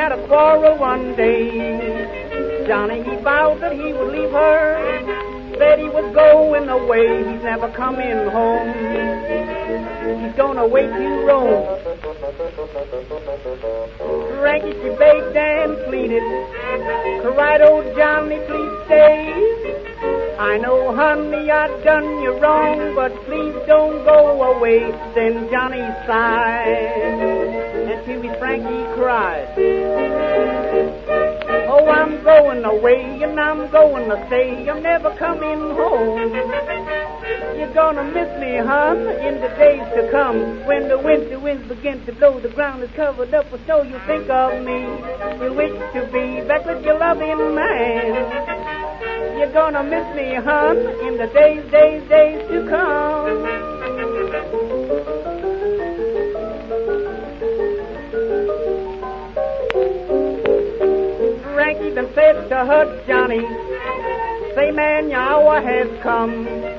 had a quarrel one day. Johnny, he vowed that he would leave her, said he was going away, he's never coming home. He's gonna wait to roam. Frankie, she begged and pleaded, cried, oh Johnny, please stay. I know, honey, I done you wrong, but please don't go away. Then Johnny sighed, and to his Frankie cried, oh, I'm going away, and I'm going to stay, I'm never coming home. You're gonna miss me, hon, in the days to come. When the winter winds begin to blow, the ground is covered up with snow, you think of me. You wish to be back with your loving man. You're gonna miss me, hon, in the days to come. Frankie then said to her, Johnny, say, man, your hour has come.